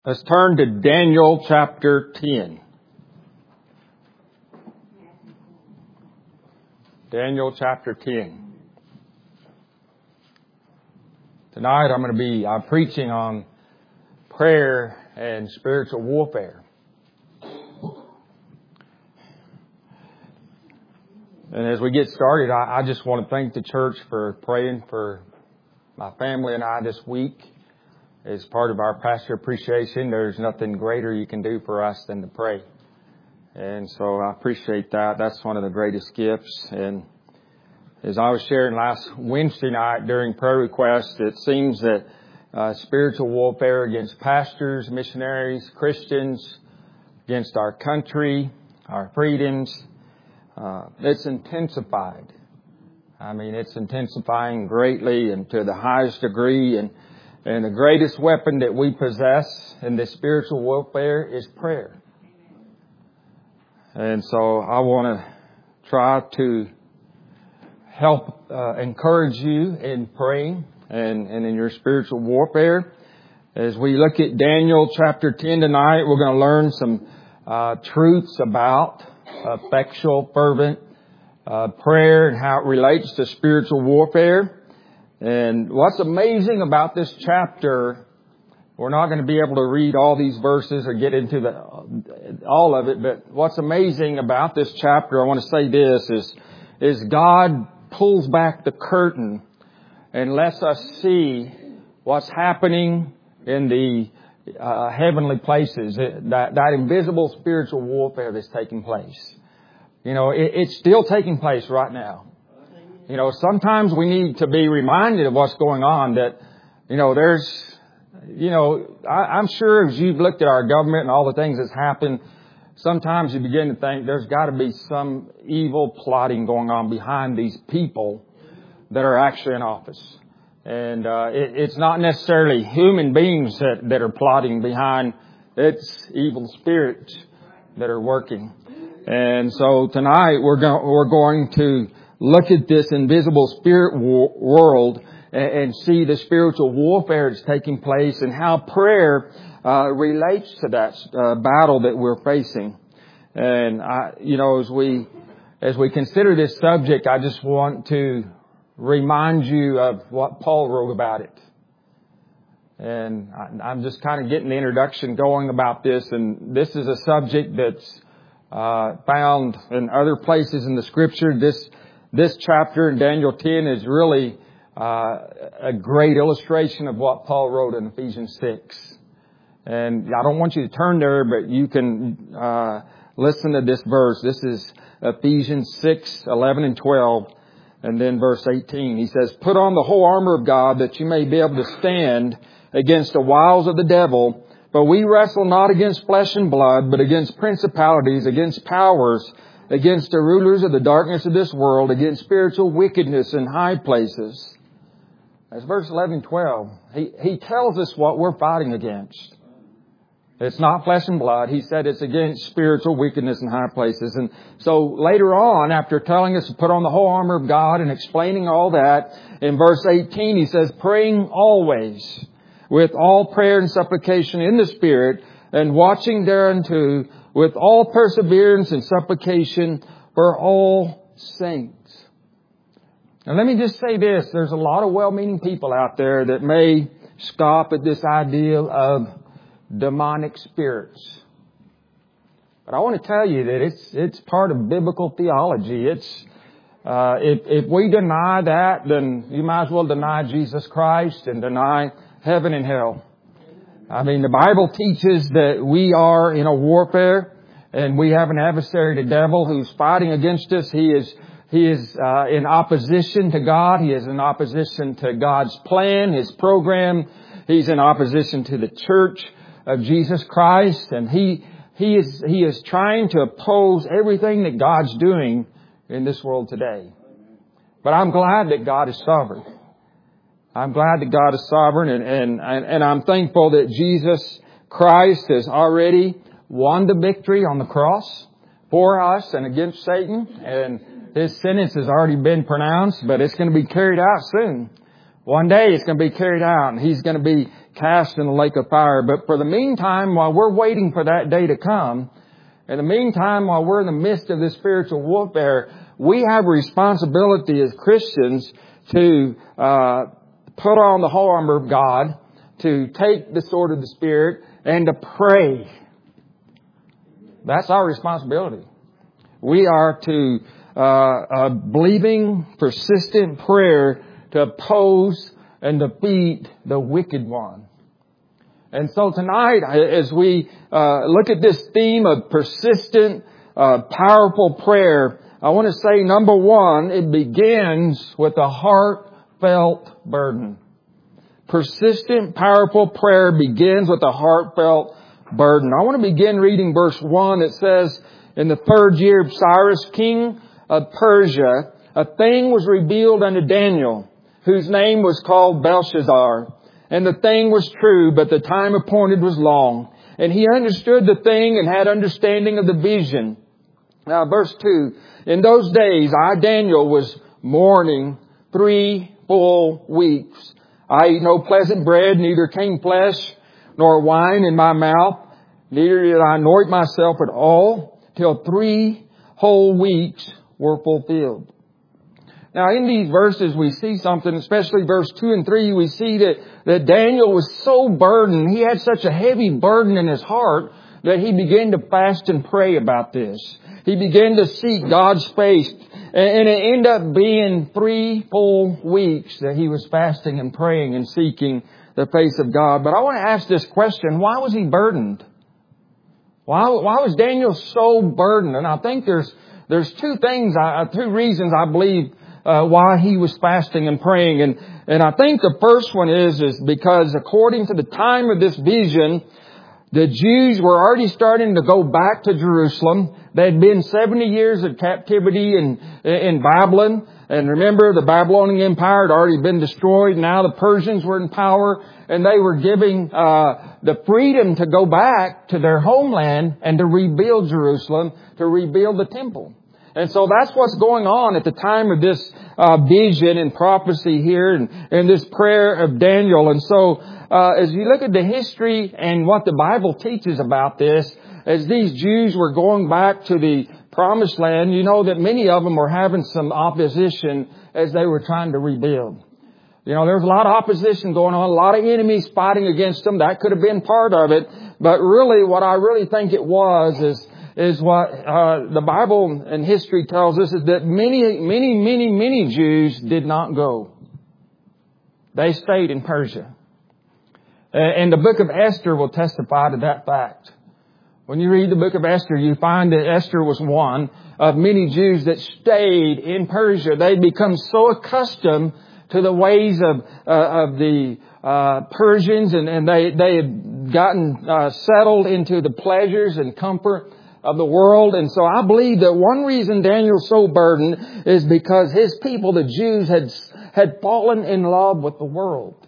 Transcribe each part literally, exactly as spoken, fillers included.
Let's turn to Daniel chapter ten. Daniel chapter ten. Tonight I'm going to be uh, preaching on prayer and spiritual warfare. And as we get started, I, I just want to thank the church for praying for my family and I this week. As part of our pastor appreciation, there's nothing greater you can do for us than to pray. And so I appreciate that. That's one of the greatest gifts. And as I was sharing last Wednesday night during prayer requests, it seems that uh, spiritual warfare against pastors, missionaries, Christians, against our country, our freedoms, uh, it's intensified. I mean, it's intensifying greatly and to the highest degree. And And the greatest weapon that we possess in this spiritual warfare is prayer. And so I want to try to help uh, encourage you in praying and, and in your spiritual warfare. As we look at Daniel chapter ten tonight, we're going to learn some uh, truths about effectual, fervent uh, prayer and how it relates to spiritual warfare. And what's amazing about this chapter, we're not going to be able to read all these verses or get into the all of it, but what's amazing about this chapter, I want to say this, is, is God pulls back the curtain and lets us see what's happening in the uh, heavenly places, that, that invisible spiritual warfare that's taking place. You know, it, it's still taking place right now. You know, sometimes we need to be reminded of what's going on, that, you know, there's, you know, I, I'm sure as you've looked at our government and all the things that's happened, sometimes you begin to think there's got to be some evil plotting going on behind these people that are actually in office. And uh, it, it's not necessarily human beings that, that are plotting behind, it's evil spirits that are working. And so tonight we're, go- we're going to look at this invisible spirit war- world and, and see the spiritual warfare that's taking place and how prayer uh, relates to that uh, battle that we're facing. And I, you know, as we as we consider this subject, I just want to remind you of what Paul wrote about it. And I, I'm just kind of getting the introduction going about this. And this is a subject that's uh, found in other places in the Scripture. This This chapter in Daniel ten is really uh, a great illustration of what Paul wrote in Ephesians six. And I don't want you to turn there, but you can uh, listen to this verse. This is Ephesians six, eleven and twelve, and then verse eighteen. He says, "Put on the whole armor of God that you may be able to stand against the wiles of the devil. But we wrestle not against flesh and blood, but against principalities, against powers, against the rulers of the darkness of this world, against spiritual wickedness in high places." That's verse eleven and twelve. He, he tells us what we're fighting against. It's not flesh and blood. He said it's against spiritual wickedness in high places. And so later on, after telling us to put on the whole armor of God and explaining all that, in verse eighteen, he says, "Praying always with all prayer and supplication in the Spirit, and watching thereunto with all perseverance and supplication for all saints." Now let me just say this. There's a lot of well-meaning people out there that may scoff at this idea of demonic spirits. But I want to tell you that it's it's part of biblical theology. It's uh, if, if we deny that, then you might as well deny Jesus Christ and deny heaven and hell. I mean, the Bible teaches that we are in a warfare, and we have an adversary, the devil, who's fighting against us. He is he is uh, in opposition to God. He is in opposition to God's plan, His program. He's in opposition to the church of Jesus Christ, and he he is he is trying to oppose everything that God's doing in this world today. But I'm glad that God is sovereign. I'm glad that God is sovereign, and, and, and I'm thankful that Jesus Christ has already won the victory on the cross for us and against Satan. And His sentence has already been pronounced, but it's going to be carried out soon. One day it's going to be carried out, and He's going to be cast in the lake of fire. But for the meantime, while we're waiting for that day to come, in the meantime, while we're in the midst of this spiritual warfare, we have a responsibility as Christians to uh, put on the whole armor of God, to take the sword of the Spirit, and to pray. That's our responsibility. We are to uh, uh, believing, persistent prayer to oppose and defeat the wicked one. And so tonight, as we uh, look at this theme of persistent, uh, powerful prayer, I want to say, number one, it begins with a heartfelt burden. Persistent, powerful prayer begins with a heartfelt burden. I want to begin reading verse one. It says, in the third year of Cyrus, king of Persia, a thing was revealed unto Daniel, whose name was called Belshazzar. And the thing was true, but the time appointed was long. And he understood the thing and had understanding of the vision. Now, verse two. In those days, I, Daniel, was mourning three full weeks. I eat no pleasant bread, neither came flesh nor wine in my mouth. Neither did I anoint myself at all, till three whole weeks were fulfilled. Now, in these verses, we see something, especially verse two and three, we see that, that Daniel was so burdened, he had such a heavy burden in his heart, that he began to fast and pray about this. He began to seek God's face. And it ended up being three full weeks that he was fasting and praying and seeking the face of God. But I want to ask this question, why was he burdened? Why, why was Daniel so burdened? And I think there's there's two things, uh, two reasons I believe uh, why he was fasting and praying. And and I think the first one is is because according to the time of this vision, the Jews were already starting to go back to Jerusalem. They had been seventy years of captivity in in Babylon. And remember, the Babylonian Empire had already been destroyed. Now the Persians were in power, and they were giving uh the freedom to go back to their homeland and to rebuild Jerusalem, to rebuild the temple. And so that's what's going on at the time of this uh vision and prophecy here and, and this prayer of Daniel. And so uh as you look at the history and what the Bible teaches about this, as these Jews were going back to the Promised Land, you know that many of them were having some opposition as they were trying to rebuild. You know, there was a lot of opposition going on, a lot of enemies fighting against them. That could have been part of it. But really, what I really think it was is is what uh the Bible and history tells us is that many, many, many, many Jews did not go. They stayed in Persia. And the book of Esther will testify to that fact. When you read the book of Esther, you find that Esther was one of many Jews that stayed in Persia. They'd become so accustomed to the ways of uh, of the uh Persians, and, and they, they had gotten uh, settled into the pleasures and comfort of the world. And so I believe that one reason Daniel's so burdened is because his people, the Jews, had had fallen in love with the world.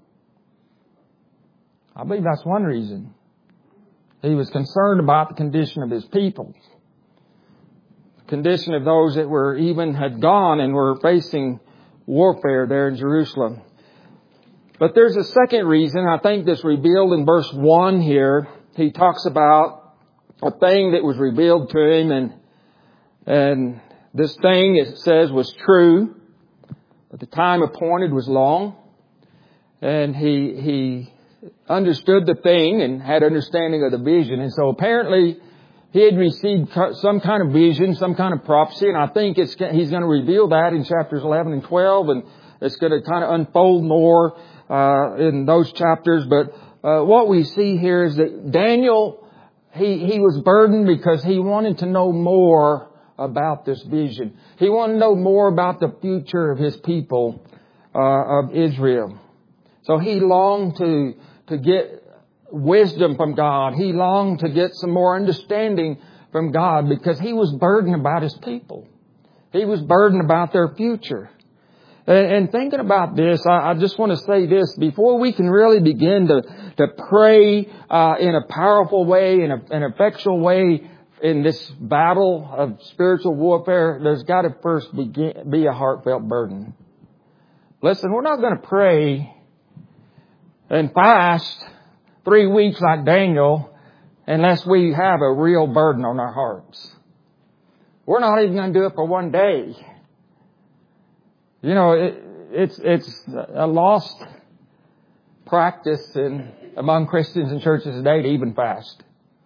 I believe that's one reason. He was concerned about the condition of his people. The condition of those that were even had gone and were facing warfare there in Jerusalem. But there's a second reason, I think, that's revealed in verse one here. He talks about a thing that was revealed to him, and and this thing, it says, was true, but the time appointed was long. And he he understood the thing and had understanding of the vision. And so apparently he had received some kind of vision, some kind of prophecy. And I think it's, he's going to reveal that in chapters eleven and twelve. And it's going to kind of unfold more uh in those chapters. But uh what we see here is that Daniel, he, he was burdened because he wanted to know more about this vision. He wanted to know more about the future of his people uh of Israel. So he longed to to get wisdom from God. He longed to get some more understanding from God because he was burdened about his people. He was burdened about their future. And, and thinking about this, I, I just want to say this. Before we can really begin to, to pray uh, in a powerful way, in a, an effectual way in this battle of spiritual warfare, there's got to first begin, be a heartfelt burden. Listen, we're not going to pray and fast three weeks like Daniel unless we have a real burden on our hearts. We're not even going to do it for one day. You know, it, it's it's a lost practice in among Christians and churches today to even fast.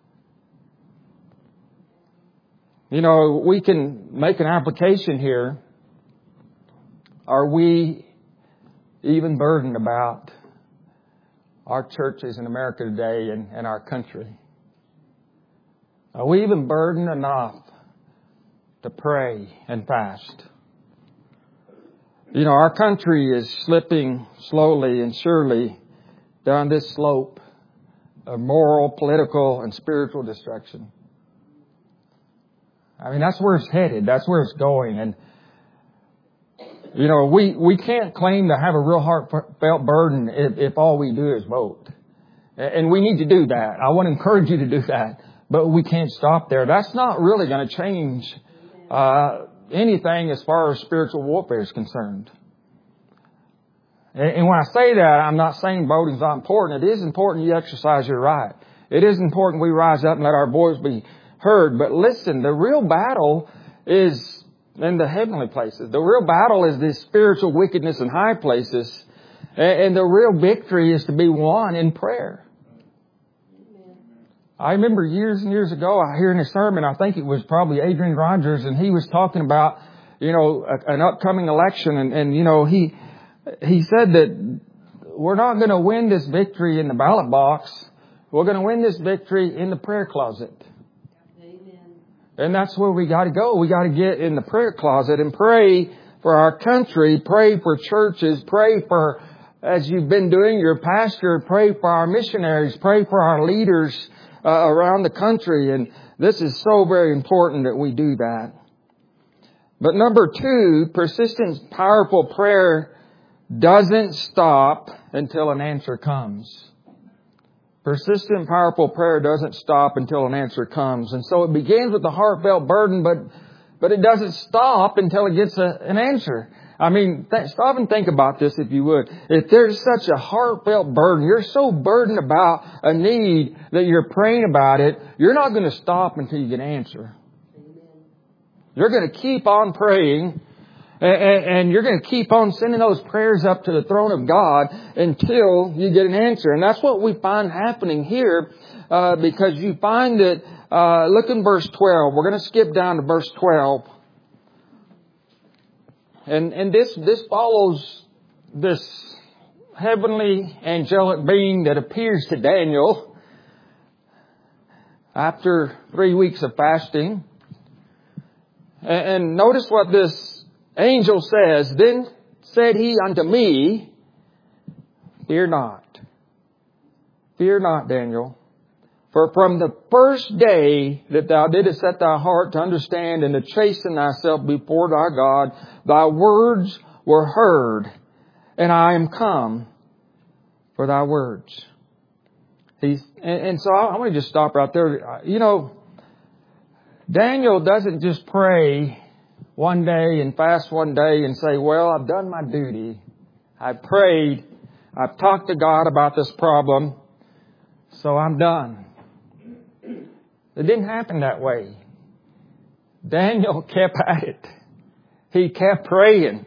You know, we can make an application here. Are we even burdened about our churches in America today and, and our country? Are we even burdened enough to pray and fast? You know, our country is slipping slowly and surely down this slope of moral, political, and spiritual destruction. I mean, that's where it's headed. That's where it's going. And, you know, we, we can't claim to have a real heartfelt burden if, if all we do is vote. And we need to do that. I want to encourage you to do that. But we can't stop there. That's not really going to change uh, anything as far as spiritual warfare is concerned. And when I say that, I'm not saying voting is not important. It is important you exercise your right. It is important we rise up and let our voice be heard. But listen, the real battle is in the heavenly places. The real battle is this spiritual wickedness in high places. And the real victory is to be won in prayer. I remember years and years ago, I heard in a sermon, I think it was probably Adrian Rogers, and he was talking about, you know, an upcoming election. And, and you know, he he said that we're not going to win this victory in the ballot box. We're going to win this victory in the prayer closet. Amen. And that's where we got to go. We got to get in the prayer closet and pray for our country, pray for churches, pray for, as you've been doing, your pastor, pray for our missionaries, pray for our leaders uh, around the country. And this is so very important that we do that. But number two, persistent, powerful prayer doesn't stop until an answer comes. Persistent, powerful prayer doesn't stop until an answer comes. And so it begins with a heartfelt burden, but but it doesn't stop until it gets a, an answer. I mean, th- stop and think about this if you would. If there's such a heartfelt burden, you're so burdened about a need that you're praying about it, you're not going to stop until you get an answer. You're going to keep on praying, and you're going to keep on sending those prayers up to the throne of God until you get an answer. And that's what we find happening here, uh, because you find that, uh, look in verse twelve. We're going to skip down to verse twelve. And, and this, this follows this heavenly angelic being that appears to Daniel after three weeks of fasting. And, and notice what this angel says, "Then said he unto me, Fear not. Fear not, Daniel. For from the first day that thou didst set thy heart to understand and to chasten thyself before thy God, thy words were heard, and I am come for thy words." He's, and, and so I, I want to just stop right there. You know, Daniel doesn't just pray one day and fast one day and say, well, I've done my duty. I've prayed. I've talked to God about this problem. So I'm done. It didn't happen that way. Daniel kept at it. He kept praying.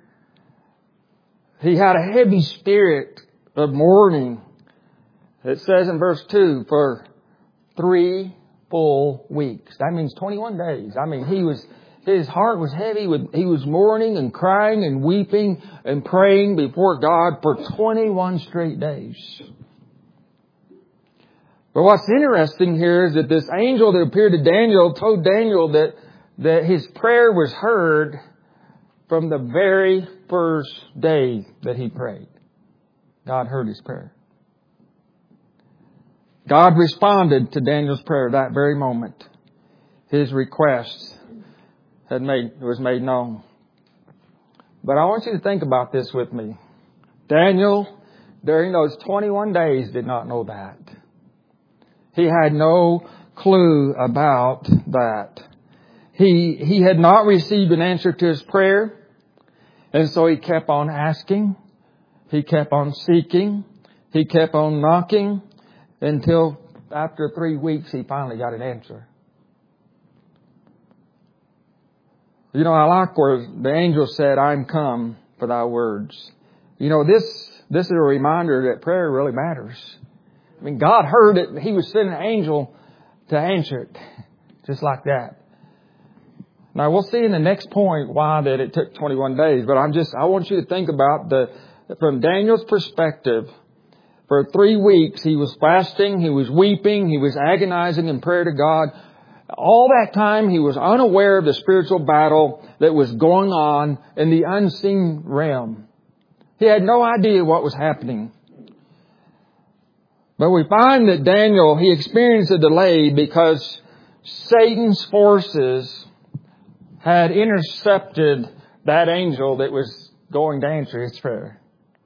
He had a heavy spirit of mourning. It says in verse two, for three full weeks. That means twenty-one days. I mean, he was... His heart was heavy. With, he was mourning and crying and weeping and praying before God for twenty-one straight days. But what's interesting here is that this angel that appeared to Daniel told Daniel that, that his prayer was heard from the very first day that he prayed. God heard his prayer. God responded to Daniel's prayer that very moment. His request had made, was made known. But I want you to think about this with me. Daniel, during those twenty-one days, did not know that. He had no clue about that. He, he had not received an answer to his prayer. And so he kept on asking. He kept on seeking. He kept on knocking until after three weeks he finally got an answer. You know, I like where the angel said, I'm come for thy words. You know, this, this is a reminder that prayer really matters. I mean, God heard it. He was sending an angel to answer it. Just like that. Now, we'll see in the next point why that it took twenty-one days. But I'm just, I want you to think about the, from Daniel's perspective, for three weeks he was fasting, he was weeping, he was agonizing in prayer to God. All that time he was unaware of the spiritual battle that was going on in the unseen realm. He had no idea what was happening. But we find that Daniel, he experienced a delay because Satan's forces had intercepted that angel that was going to answer his prayer.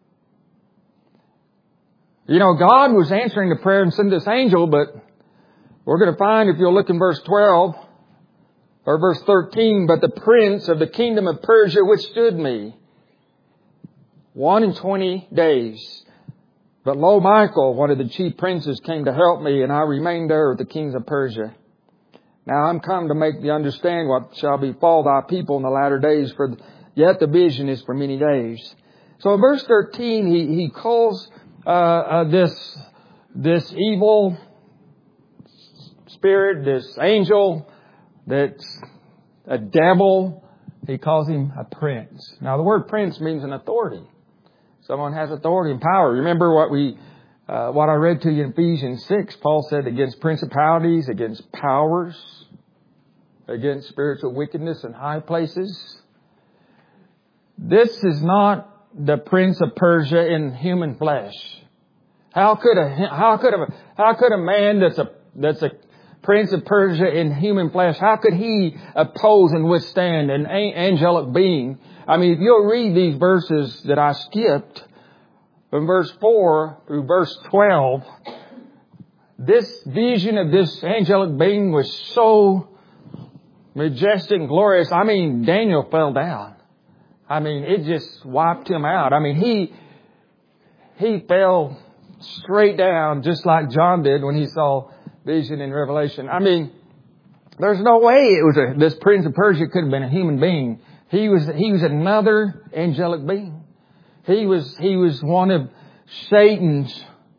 You know, God was answering the prayer and sent this angel, but we're going to find, if you'll look in verse twelve or verse thirteen, but the prince of the kingdom of Persia withstood me one and twenty days. But lo, Michael, one of the chief princes, came to help me, and I remained there with the kings of Persia. Now I'm come to make thee understand what shall befall thy people in the latter days, for yet the vision is for many days. So in verse thirteen, he, he calls uh, uh, this, this evil spirit, this angel that's a devil, he calls him a prince. Now the word prince means an authority. Someone has authority and power. Remember what we, uh, what I read to you in Ephesians six. Paul said against principalities, against powers, against spiritual wickedness in high places. This is not the prince of Persia in human flesh. How could a how could a how could a man that's a that's a prince of Persia in human flesh, how could he oppose and withstand an angelic being? I mean, if you'll read these verses that I skipped, from verse four through verse twelve, this vision of this angelic being was so majestic and glorious. I mean, Daniel fell down. I mean, it just wiped him out. I mean, he he fell straight down just like John did when he saw vision in Revelation. I mean, there's no way it was a, this prince of Persia could have been a human being. He was he was another angelic being. He was he was one of Satan's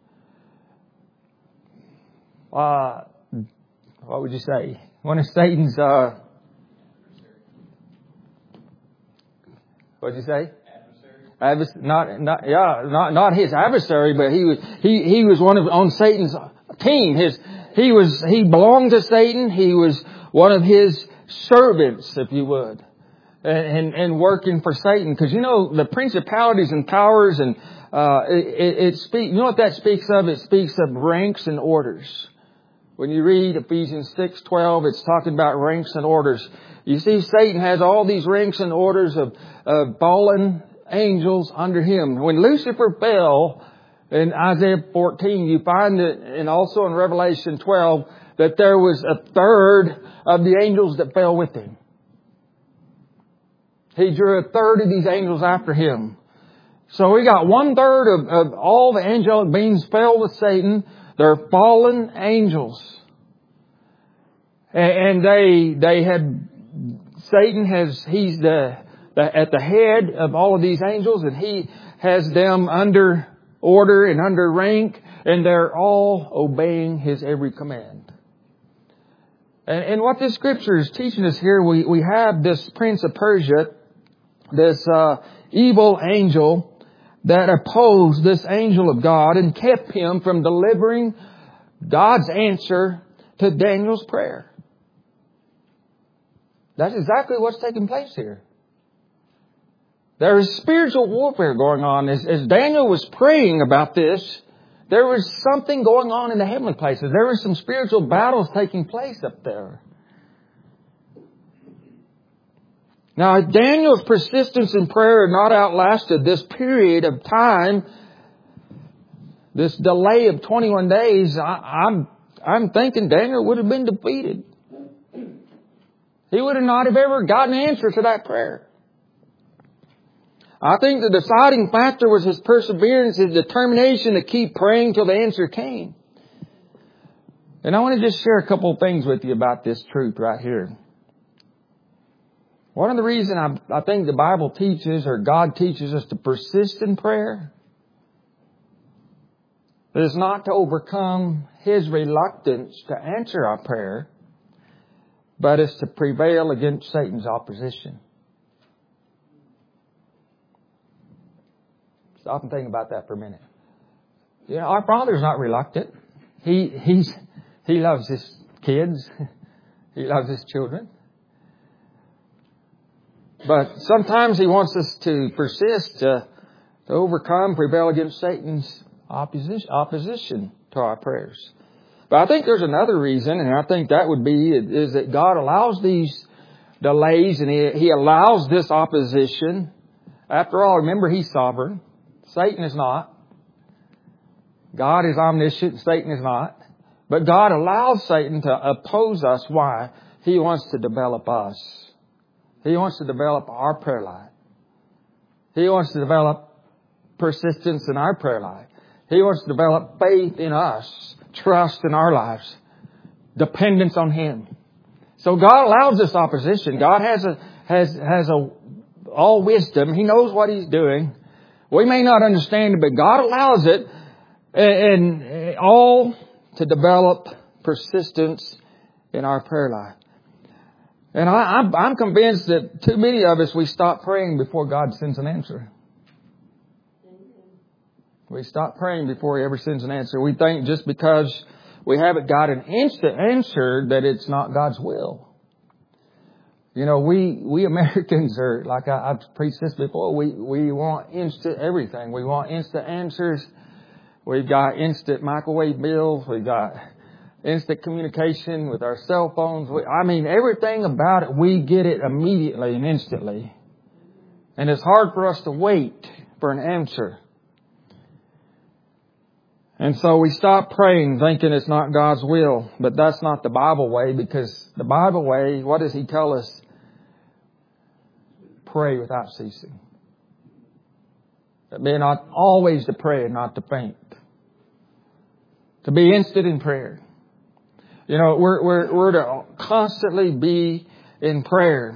uh what would you say? One of Satan's uh what'd you say? Adversary. Not not yeah, not not his adversary, but he was he he was one of on Satan's team. His he was he belonged to Satan. He was one of his servants, if you would. And, and working for Satan, because you know the principalities and powers, and uh, it, it speak. You know what that speaks of? It speaks of ranks and orders. When you read Ephesians six twelve, it's talking about ranks and orders. You see, Satan has all these ranks and orders of, of fallen angels under him. When Lucifer fell in Isaiah fourteen, you find that, and also in Revelation twelve, that there was a third of the angels that fell with him. He drew a third of these angels after him. So we got one third of, of all the angelic beings fell with Satan. They're fallen angels. And they, they had, Satan has, he's the, the, at the head of all of these angels, and he has them under order and under rank, and they're all obeying his every command. And, and what this scripture is teaching us here, we, we have this prince of Persia, this uh, evil angel that opposed this angel of God and kept him from delivering God's answer to Daniel's prayer. That's exactly what's taking place here. There is spiritual warfare going on. As, as Daniel was praying about this, there was something going on in the heavenly places. There were some spiritual battles taking place up there. Now, Daniel's persistence in prayer had not outlasted this period of time, this delay of twenty-one days. I, I'm, I'm thinking Daniel would have been defeated. He would have not have ever gotten an answer to that prayer. I think the deciding factor was his perseverance, his determination to keep praying till the answer came. And I want to just share a couple of things with you about this truth right here. One of the reasons I, I think the Bible teaches, or God teaches us to persist in prayer, is not to overcome His reluctance to answer our prayer, but is to prevail against Satan's opposition. Stop and think about that for a minute. You know, our Father's not reluctant. He he's He loves His kids. He loves His children. But sometimes He wants us to persist, to, to overcome, prevail against Satan's opposition, opposition to our prayers. But I think there's another reason, and I think that would be, is that God allows these delays and He, he allows this opposition. After all, remember, He's sovereign. Satan is not. God is omniscient. Satan is not. But God allows Satan to oppose us. Why? He wants to develop us. He wants to develop our prayer life. He wants to develop persistence in our prayer life. He wants to develop faith in us, trust in our lives, dependence on Him. So God allows this opposition. God has a has has a all wisdom. He knows what He's doing. We may not understand it, but God allows it, and, and all to develop persistence in our prayer life. And I, I'm, I'm convinced that too many of us, we stop praying before God sends an answer. We stop praying before He ever sends an answer. We think just because we haven't got an instant answer that it's not God's will. You know, we, we Americans are, like I, I've preached this before, we, we want instant everything. We want instant answers. We've got instant microwave bills. We've got instant communication with our cell phones. We, I mean, everything about it, we get it immediately and instantly. And it's hard for us to wait for an answer. And so we stop praying thinking it's not God's will. But that's not the Bible way, because the Bible way, what does He tell us? Pray without ceasing. That be not always to pray and not to faint. To be instant in prayer. You know, we're, we're, we're to constantly be in prayer.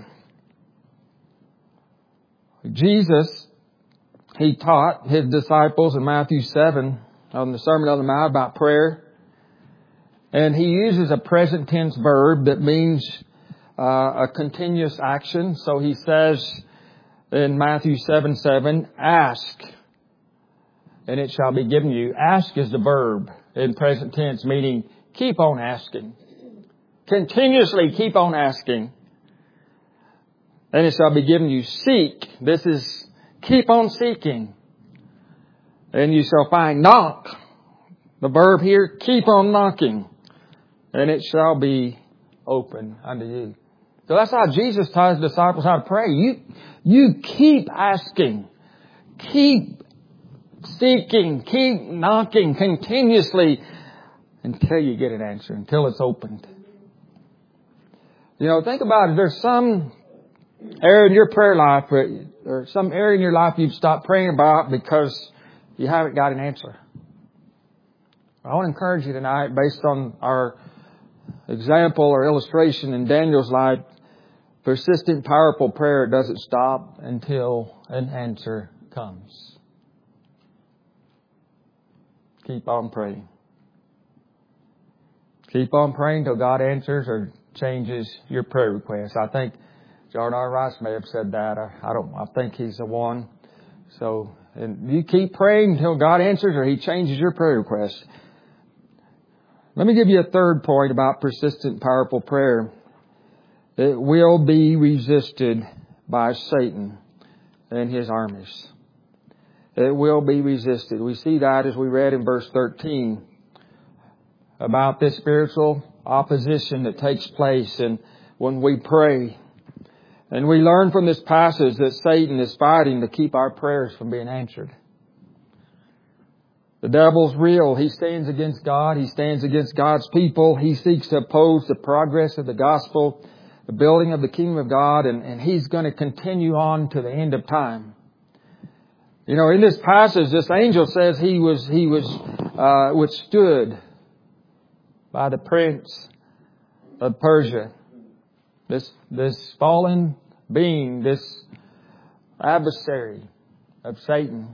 Jesus, He taught His disciples in Matthew seven on the Sermon on the Mount about prayer. And He uses a present tense verb that means uh, a continuous action. So He says in Matthew seven seven, ask, and it shall be given you. Ask is the verb in present tense, meaning keep on asking. Continuously keep on asking. And it shall be given you. Seek. This is keep on seeking. And you shall find. Knock. The verb here, keep on knocking. And it shall be open unto you. So that's how Jesus taught His disciples how to pray. You, you keep asking. Keep seeking. Keep knocking continuously until you get an answer, until it's opened. You know, think about it. There's some area in your prayer life, or some area in your life you've stopped praying about because you haven't got an answer. I want to encourage you tonight, based on our example or illustration in Daniel's life, persistent, powerful prayer doesn't stop until an answer comes. Keep on praying. Keep on praying till God answers or changes your prayer request. I think Jordan R. Rice may have said that. I, I don't. I think he's the one. So, and you keep praying until God answers or He changes your prayer request. Let me give you a third point about persistent, powerful prayer. It will be resisted by Satan and his armies. It will be resisted. We see that as we read in verse thirteen about this spiritual opposition that takes place and when we pray. And we learn from this passage that Satan is fighting to keep our prayers from being answered. The devil's real. He stands against God. He stands against God's people. He seeks to oppose the progress of the gospel, the building of the kingdom of God, and, and he's going to continue on to the end of time. You know, in this passage, this angel says he was, he was, uh, withstood by the prince of Persia. This, this fallen being, this adversary of Satan.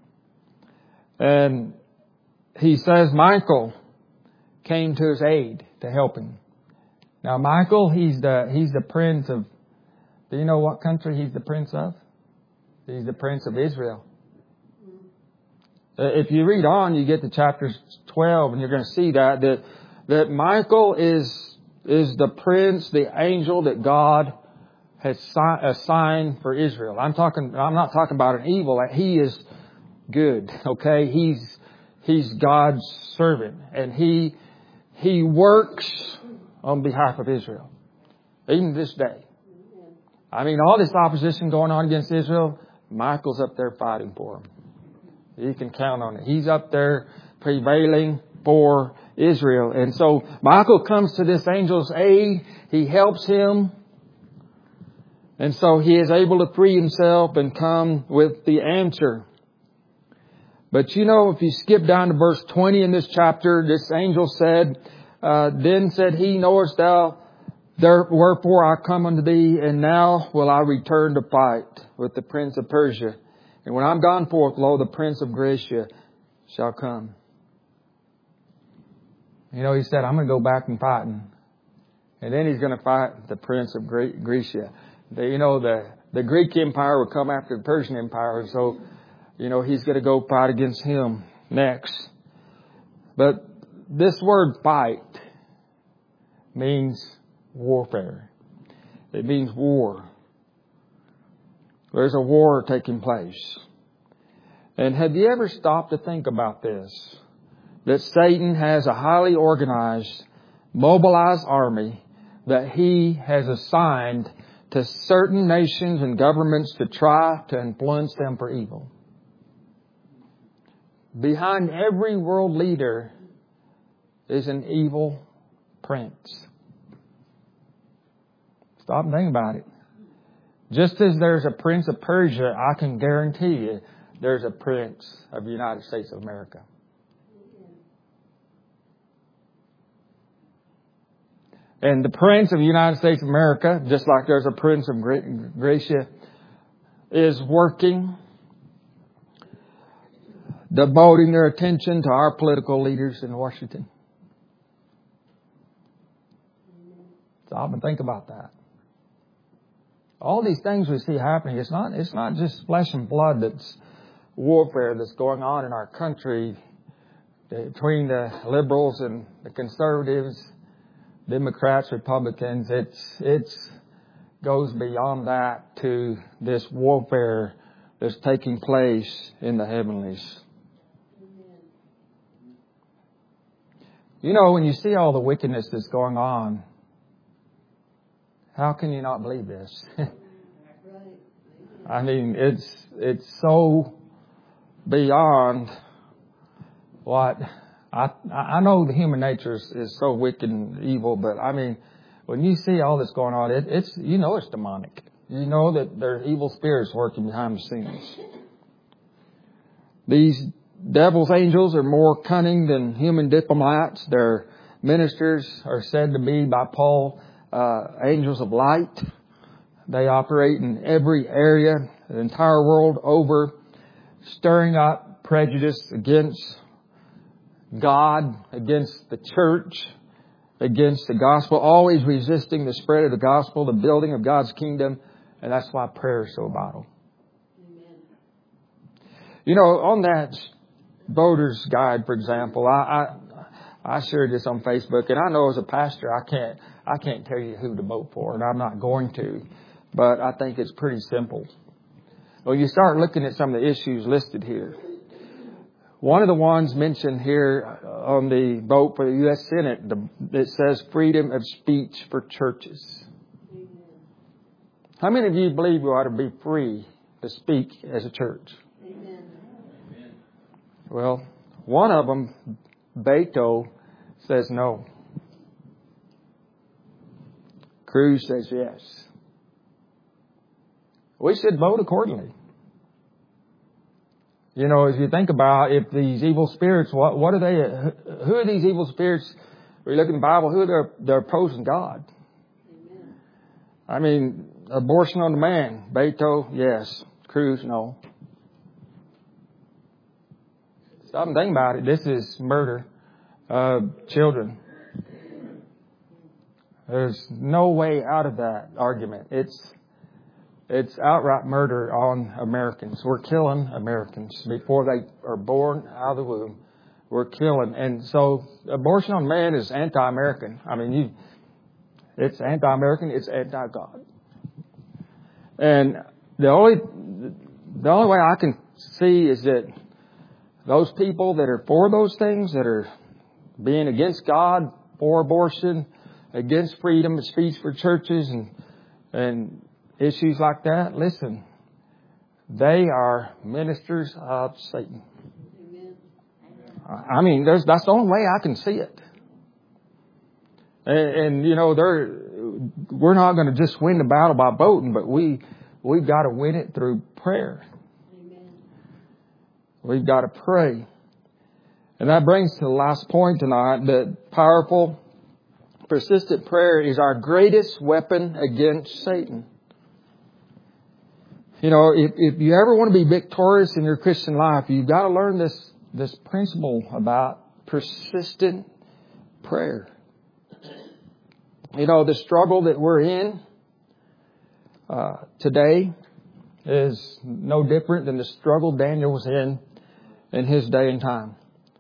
And he says Michael came to his aid to help him. Now Michael, he's the, he's the prince of, do you know what country he's the prince of? He's the prince of Israel. If you read on, you get to chapter twelve, and you're going to see that, that, that Michael is, is the prince, the angel that God has assigned for Israel. I'm talking, I'm not talking about an evil. He is good. Okay. He's, he's God's servant, and he, he works on behalf of Israel. Even this day. I mean, all this opposition going on against Israel, Michael's up there fighting for them. You can count on it. He's up there prevailing for Israel. And so Michael comes to this angel's aid. He helps him. And so he is able to free himself and come with the answer. But you know, if you skip down to verse twenty in this chapter, this angel said, uh, Then said he, Knowest thou there, wherefore I come unto thee, and now will I return to fight with the prince of Persia. And when I'm gone forth, lo, the prince of Grecia shall come. You know, he said, I'm going to go back and fighting. And then he's going to fight the prince of Grecia. The, you know, the, the Greek Empire will come after the Persian Empire. And so, you know, he's going to go fight against him next. But this word fight means warfare. It means war. There's a war taking place. And have you ever stopped to think about this? That Satan has a highly organized, mobilized army that he has assigned to certain nations and governments to try to influence them for evil. Behind every world leader is an evil prince. Stop and think about it. Just as there's a prince of Persia, I can guarantee you there's a prince of the United States of America. And the prince of the United States of America, just like there's a prince of Grecia, is working, devoting their attention to our political leaders in Washington. Stop and think about that. All these things we see happening, it's not, it's not just flesh and blood that's warfare that's going on in our country between the liberals and the conservatives, Democrats, Republicans. It's, it's goes beyond that to this warfare that's taking place in the heavenlies. You know, when you see all the wickedness that's going on, how can you not believe this? I mean, it's it's so beyond what I I know. The human nature is, is so wicked and evil, but I mean, when you see all this going on, it, it's you know it's demonic. You know that there's evil spirits working behind the scenes. These devil's angels are more cunning than human diplomats. Their ministers are said to be by Paul Uh, angels of light. They operate in every area, the entire world over, stirring up prejudice against God, against the church, against the gospel, always resisting the spread of the gospel, the building of God's kingdom. And that's why prayer is so vital. Amen. You know, on that voter's guide, for example, I, I I shared this on Facebook, and I know as a pastor, I can't, I can't tell you who to vote for, and I'm not going to, but I think it's pretty simple. Well, you start looking at some of the issues listed here. One of the ones mentioned here on the vote for the U S Senate, it says freedom of speech for churches. How many of you believe we ought to be free to speak as a church? Amen. Well, one of them, Beto, says no. Cruz says yes. We should vote accordingly. You know, as you think about if these evil spirits, what, what are they, who are these evil spirits? When you look in the Bible, who are they're, they're opposing God? Amen. I mean, abortion on demand. Beto, yes. Cruz, no. Stop and think about it. This is murder of children. There's no way out of that argument. It's It's outright murder on Americans. We're killing Americans before they are born out of the womb. We're killing. And so abortion on demand is anti-American. I mean, you, it's anti-American. It's anti-God. And the only, the only way I can see is that those people that are for those things, that are being against God, for abortion, against freedom of speech for churches and, and, issues like that, listen, they are ministers of Satan. Amen. I mean, there's, that's the only way I can see it. And, and you know, they're, we're not going to just win the battle by voting, but we, we've got to win it through prayer. Amen. We've got to pray. And that brings to the last point tonight, that powerful, persistent prayer is our greatest weapon against Satan. You know, if, if you ever want to be victorious in your Christian life, you've got to learn this, this principle about persistent prayer. You know, the struggle that we're in uh, today is no different than the struggle Daniel was in in his day and time.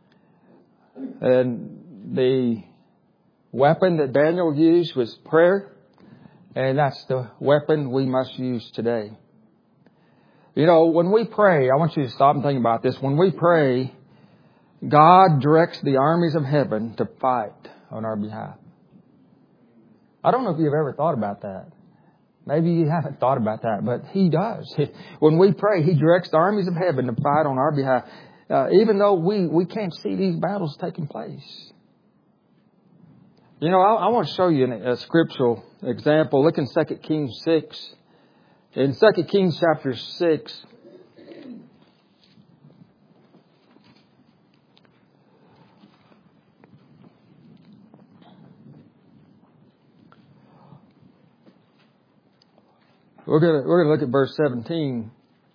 And the weapon that Daniel used was prayer, and that's the weapon we must use today. You know, when we pray, I want you to stop and think about this. When we pray, God directs the armies of heaven to fight on our behalf. I don't know if you've ever thought about that. Maybe you haven't thought about that, but He does. When we pray, He directs the armies of heaven to fight on our behalf, uh, even though we, we can't see these battles taking place. You know, I, I want to show you a, a scriptural example. Look in Second Kings six. In Second Kings chapter six, we're going to we're going to look at verse seventeen.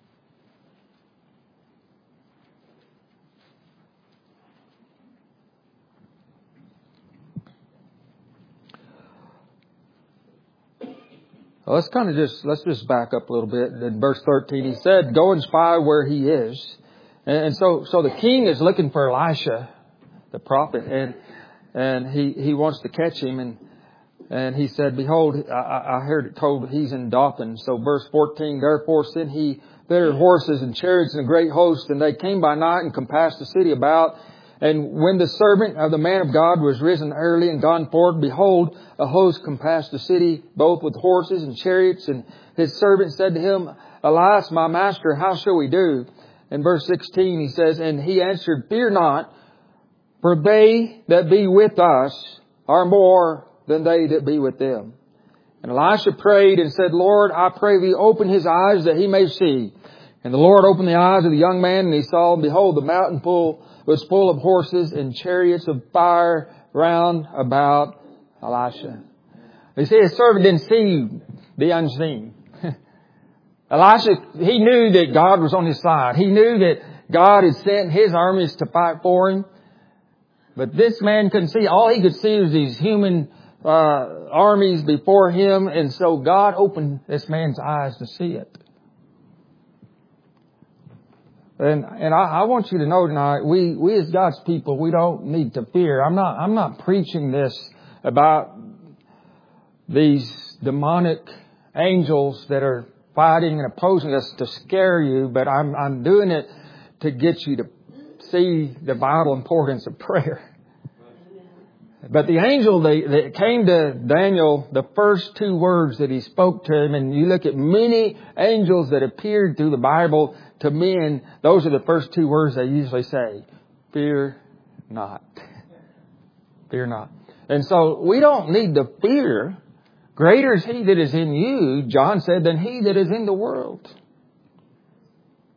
Well, let's kind of just, let's just back up a little bit. In verse thirteen, he said, go and spy where he is. And, and so, so the king is looking for Elisha, the prophet, and, and he, he wants to catch him. And, and he said, behold, I, I heard it told he's in Dothan. So verse fourteen, therefore sent he their horses and chariots and a great host, and they came by night and compassed the city about. And when the servant of the man of God was risen early and gone forth, behold, a host compassed the city, both with horses and chariots. And his servant said to him, Alas, my master, how shall we do? In verse sixteen, he says, and he answered, fear not, for they that be with us are more than they that be with them. And Elisha prayed and said, Lord, I pray thee, open his eyes that he may see. And the Lord opened the eyes of the young man, and he saw, and behold, the mountain full was full of horses and chariots of fire round about Elisha. You see, his servant didn't see the unseen. Elisha, he knew that God was on his side. He knew that God had sent his armies to fight for him. But this man couldn't see. All he could see was these human uh, armies before him. And so God opened this man's eyes to see it. And, and I, I want you to know tonight, we, we as God's people, we don't need to fear. I'm not, I'm not preaching this about these demonic angels that are fighting and opposing us to scare you, but I'm, I'm doing it to get you to see the vital importance of prayer. But the angel that, that came to Daniel, the first two words that he spoke to him, and you look at many angels that appeared through the Bible to men, those are the first two words they usually say. Fear not. Fear not. And so we don't need to fear. Greater is He that is in you, John said, than he that is in the world.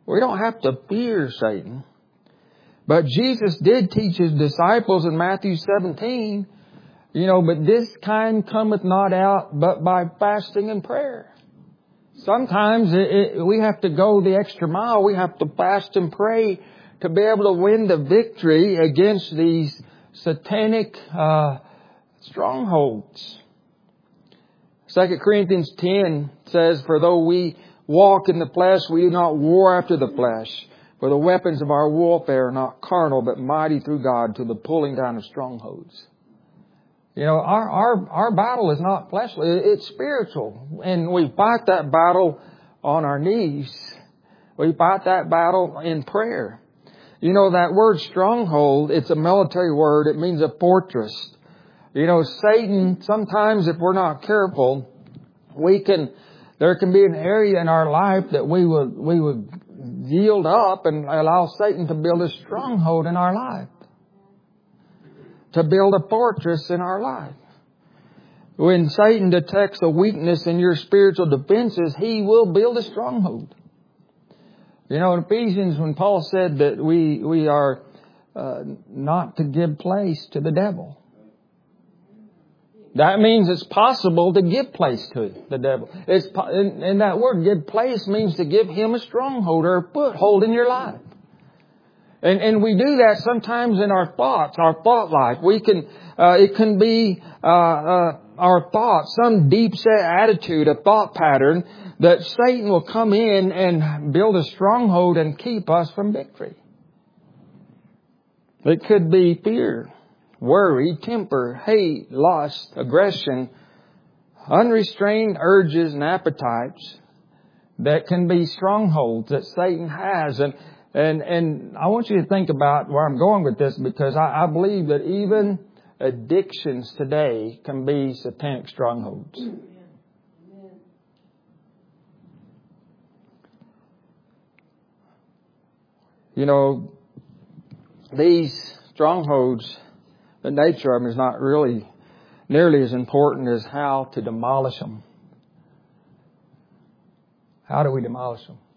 We don't have to fear Satan. But Jesus did teach His disciples in Matthew seventeen, you know, but this kind cometh not out but by fasting and prayer. Sometimes it, it, we have to go the extra mile. We have to fast and pray to be able to win the victory against these satanic uh, strongholds. Second Corinthians ten says, for though we walk in the flesh, we do not war after the flesh. For the weapons of our warfare are not carnal, but mighty through God to the pulling down of strongholds. You know, our, our, our battle is not fleshly, it's spiritual. And we fight that battle on our knees. We fight that battle in prayer. You know, that word stronghold, it's a military word. It means a fortress. You know, Satan, sometimes if we're not careful, we can, there can be an area in our life that we would, we would yield up and allow Satan to build a stronghold in our life. To build a fortress in our life. When Satan detects a weakness in your spiritual defenses, he will build a stronghold. You know, in Ephesians, when Paul said that we, we are uh, not to give place to the devil. That means it's possible to give place to the devil. It's, and, and that word, give place, means to give him a stronghold or a foothold in your life. And, and we do that sometimes in our thoughts, our thought life. We can, uh, it can be uh, uh, our thoughts, some deep set attitude, a thought pattern that Satan will come in and build a stronghold and keep us from victory. It could be fear, worry, temper, hate, lust, aggression, unrestrained urges and appetites that can be strongholds that Satan has. And and and I want you to think about where I'm going with this, because I, I believe that even addictions today can be satanic strongholds. You know, these strongholds, the nature of them is not really nearly as important as how to demolish them. How do we demolish them?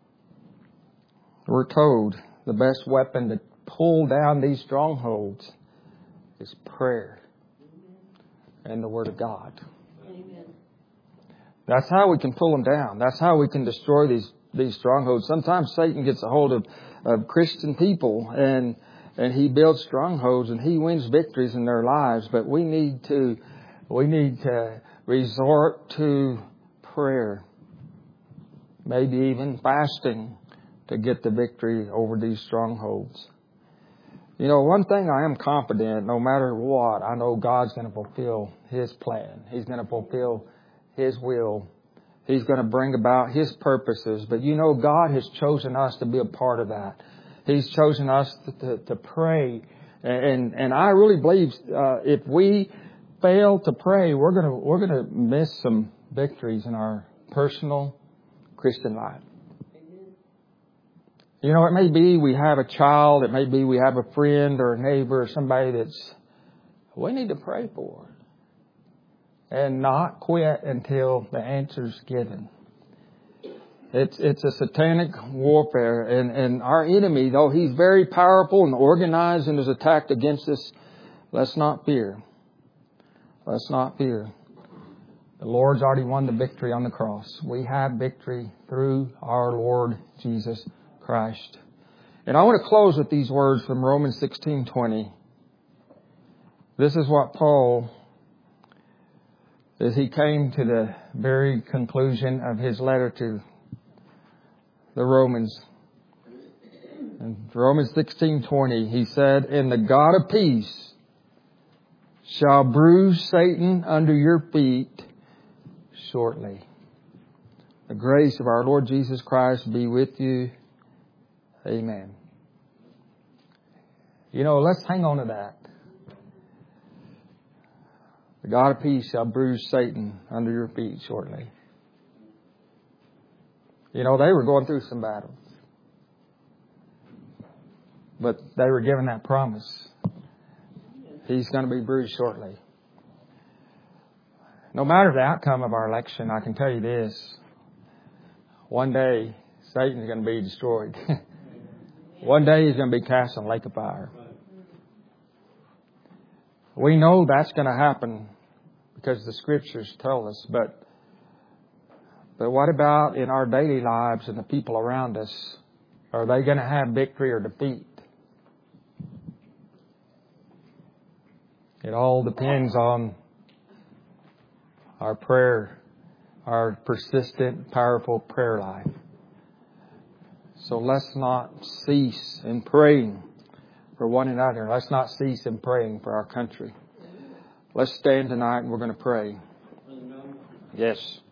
We're told the best weapon to pull down these strongholds is prayer and the Word of God. Amen. That's how we can pull them down. That's how we can destroy these these strongholds. Sometimes Satan gets a hold of, of Christian people and and he builds strongholds and he wins victories in their lives. But we need to we need to resort to prayer, maybe even fasting, to get the victory over these strongholds. You know, one thing I am confident, no matter what, I know God's going to fulfill His plan. He's going to fulfill His will. He's going to bring about His purposes. But you know, God has chosen us to be a part of that. He's chosen us to, to, to pray. And, and I really believe uh, if we fail to pray, we're going to, we're going to miss some victories in our personal Christian life. You know, it may be we have a child, it may be we have a friend or a neighbor or somebody that's we need to pray for. And not quit until the answer's given. It's it's a satanic warfare. And, and our enemy, though he's very powerful and organized and is attacked against us, let's not fear. Let's not fear. The Lord's already won the victory on the cross. We have victory through our Lord Jesus Christ. And I want to close with these words from Romans sixteen twenty. This is what Paul, as he came to the very conclusion of his letter to the Romans. In Romans sixteen twenty, he said, "And the God of peace shall bruise Satan under your feet shortly. The grace of our Lord Jesus Christ be with you. Amen." You know, let's hang on to that. The God of peace shall bruise Satan under your feet shortly. You know, they were going through some battles. But they were given that promise. He's going to be bruised shortly. No matter the outcome of our election, I can tell you this. One day, Satan's going to be destroyed. One day he's going to be cast in the lake of fire. We know that's going to happen because the Scriptures tell us. But, but what about in our daily lives and the people around us? Are they going to have victory or defeat? It all depends on our prayer, our persistent, powerful prayer life. So let's not cease in praying for one another. Let's not cease in praying for our country. Let's stand tonight and we're going to pray. Yes.